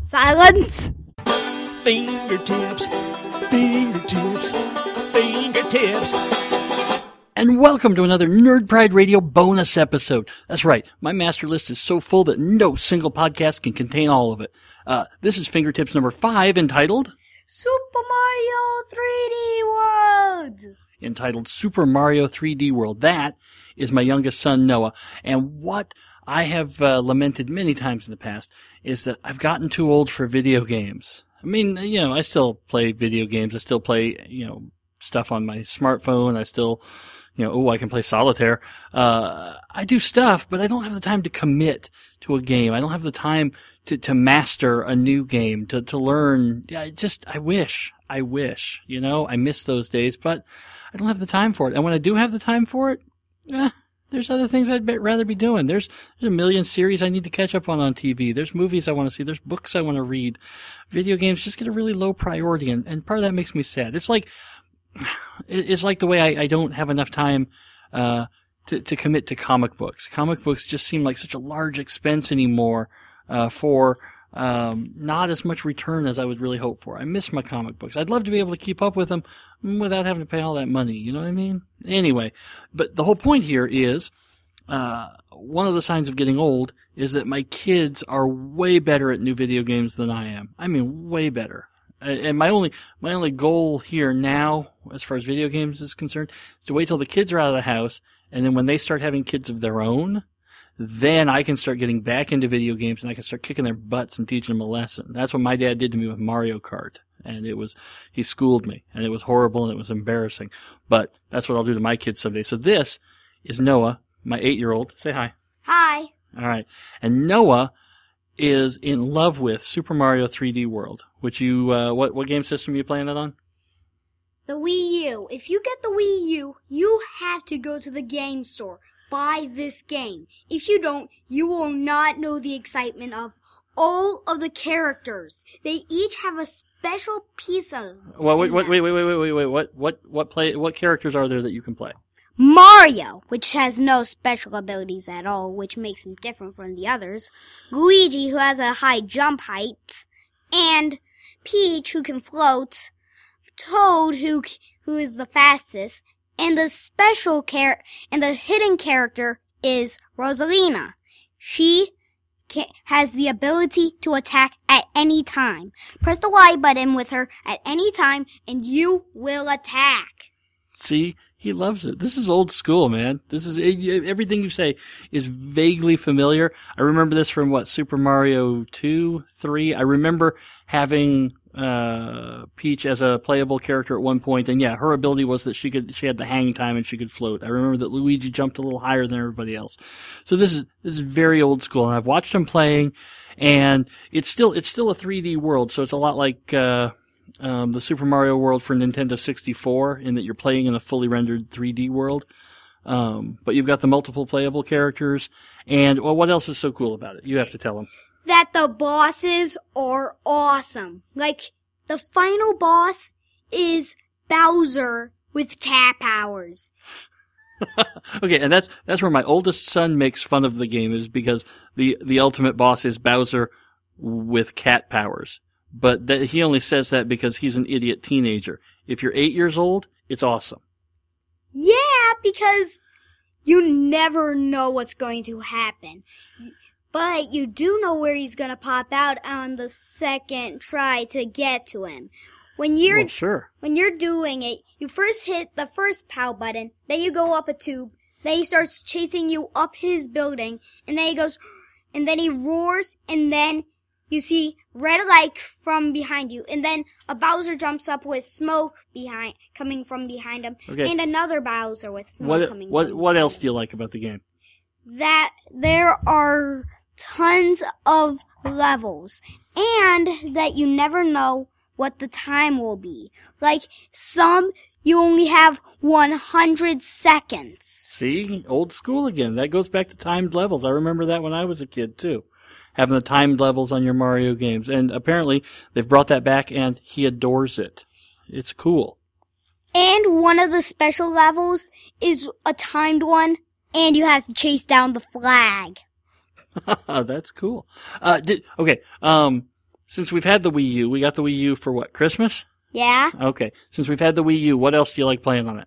Silence! Fingertips, fingertips, fingertips. And welcome to another Nerd Pride Radio bonus episode. That's right, my master list is so full that no single podcast can contain all of it. This is Fingertips number 5, entitled Super Mario 3D World! Entitled Super Mario 3D World. That is my youngest son, Noah. And what I have lamented many times in the past is that I've gotten too old for video games. I mean, I still play video games. I still play, stuff on my smartphone. I still, I can play solitaire. I do stuff, but I don't have the time to commit to a game. I don't have the time to master a new game, to learn. I wish, I miss those days, but I don't have the time for it. And when I do have the time for it, there's other things I'd rather be doing. There's a million series I need to catch up on TV. There's movies I want to see. There's books I want to read. Video games just get a really low priority, and part of that makes me sad. It's like the way I don't have enough time to commit to comic books. Comic books just seem like such a large expense anymore for not as much return as I would really hope for. I miss my comic books. I'd love to be able to keep up with them without having to pay all that money. You know what I mean? Anyway, but the whole point here is one of the signs of getting old is that my kids are way better at new video games than I am. I mean, way better. And my only goal here now, as far as video games is concerned, is to wait till the kids are out of the house, and then when they start having kids of their own, then I can start getting back into video games and I can start kicking their butts and teaching them a lesson. That's what my dad did to me with Mario Kart. And he schooled me, and it was horrible and it was embarrassing. But that's what I'll do to my kids someday. So this is Noah, my 8-year-old. Say hi. Hi. All right. And Noah is in love with Super Mario 3D World, which what game system are you playing that on? The Wii U. If you get the Wii U, you have to go to the game store. Buy this game. If you don't, you will not know the excitement of all of the characters. They each have a special piece of. Well, wait. What characters are there that you can play? Mario, which has no special abilities at all, which makes him different from the others. Luigi, who has a high jump height, and Peach, who can float. Toad, who is the fastest. And the and the hidden character is Rosalina. She has the ability to attack at any time. Press the Y button with her at any time, and you will attack. See, he loves it. This is old school, man. This is everything you say is vaguely familiar. I remember this from Super Mario 2, 3. I remember having Peach as a playable character at one point, and yeah, her ability was that she had the hang time and she could float. I remember that Luigi jumped a little higher than everybody else. So this is very old school, and I've watched him playing, and it's still a 3D world, so it's a lot like the Super Mario world for Nintendo 64 in that you're playing in a fully rendered 3D world. But you've got the multiple playable characters, and what else is so cool about it? You have to tell them. That the bosses are awesome. Like, the final boss is Bowser with cat powers. Okay, and that's where my oldest son makes fun of the game, is because the ultimate boss is Bowser with cat powers. But he only says that because he's an idiot teenager. If you're 8 years old, it's awesome. Yeah, because you never know what's going to happen. But you do know where he's going to pop out on the second try to get to him. When you're doing it, you first hit the first POW button, then you go up a tube, then he starts chasing you up his building, and then he goes, and then he roars, and then you see red light from behind you, and then a Bowser jumps up with smoke coming from behind him, and another Bowser with smoke coming from behind him. What else do you like about the game? That there are tons of levels, and that you never know what the time will be. Like, some, you only have 100 seconds. See? Old school again. That goes back to timed levels. I remember that when I was a kid, too. Having the timed levels on your Mario games. And apparently, they've brought that back, and he adores it. It's cool. And one of the special levels is a timed one, and you have to chase down the flag. That's cool. since we've had the Wii U, we got the Wii U for what, Christmas? Yeah. Okay. Since we've had the Wii U, what else do you like playing on it?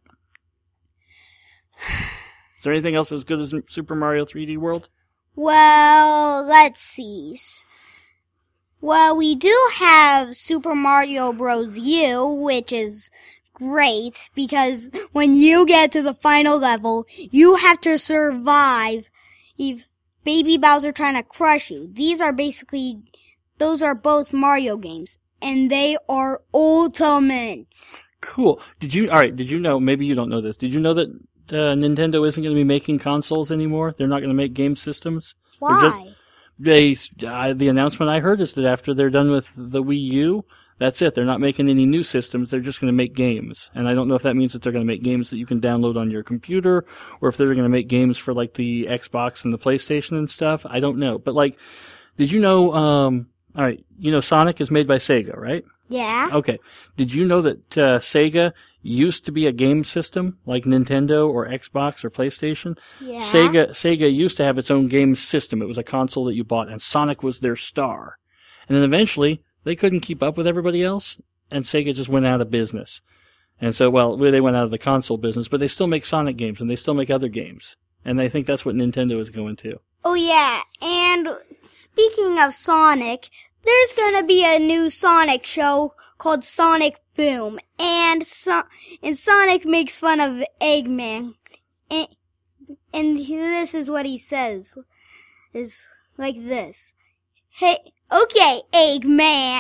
Is there anything else as good as Super Mario 3D World? Well, let's see. Well, we do have Super Mario Bros. U, which is great because when you get to the final level, you have to survive if Baby Bowser trying to crush you. Those are both Mario games, and they are ultimate. Cool. Did you know, maybe you don't know this, did you know that Nintendo isn't going to be making consoles anymore? They're not going to make game systems? Why? The announcement I heard is that after they're done with the Wii U, that's it. They're not making any new systems. They're just going to make games. And I don't know if that means that they're going to make games that you can download on your computer or if they're going to make games for like the Xbox and the PlayStation and stuff. I don't know. But like, did you know, alright, you know Sonic is made by Sega, right? Yeah. Okay. Did you know that Sega used to be a game system like Nintendo or Xbox or PlayStation? Yeah. Sega used to have its own game system. It was a console that you bought, and Sonic was their star. And then eventually, they couldn't keep up with everybody else, and Sega just went out of business. And so, well, they went out of the console business, but they still make Sonic games, and they still make other games. And I think that's what Nintendo is going to. Oh yeah, and speaking of Sonic, there's gonna be a new Sonic show called Sonic Boom, and Sonic makes fun of Eggman, and this is what he says, is like this. Hey, okay, Egghead,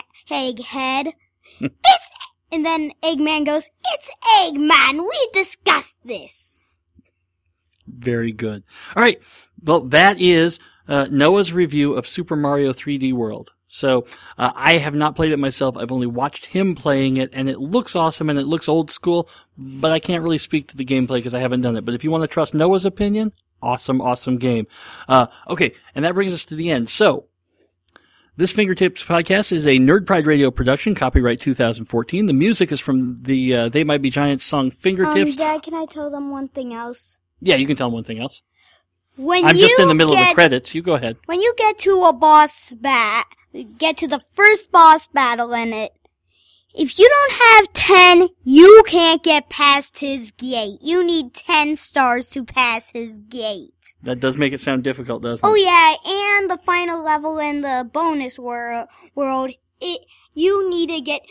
and then Eggman goes, it's Eggman, we discussed this. Very good. All right. Well, that is Noah's review of Super Mario 3D World. So I have not played it myself. I've only watched him playing it, and it looks awesome and it looks old school, but I can't really speak to the gameplay because I haven't done it. But if you want to trust Noah's opinion, awesome game. Okay, and that brings us to the end. So this Fingertips podcast is a Nerd Pride Radio production, copyright 2014. The music is from the They Might Be Giants song Fingertips. Dad, can I tell them one thing else? Yeah, you can tell them one thing else. I'm just in the middle of the credits. You go ahead. When you get to get to the first boss battle in it, if you don't have 10, you can't get past his gate. You need 10 stars to pass his gate. That does make it sound difficult, doesn't it? Oh yeah, and the final level in the bonus world, you need to get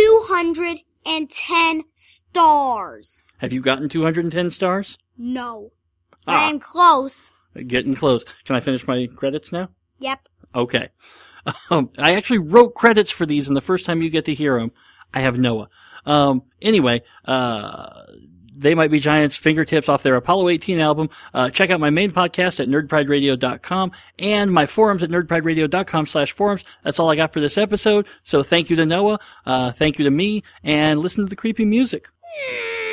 210 stars. Have you gotten 210 stars? No. But I'm close. Getting close. Can I finish my credits now? Yep. Okay. I actually wrote credits for these, and the first time you get to hear them, I have Noah. Anyway, They Might Be Giants, Fingertips off their Apollo 18 album. Check out my main podcast at nerdprideradio.com and my forums at nerdprideradio.com/forums. That's all I got for this episode. So thank you to Noah. Thank you to me, and listen to the creepy music.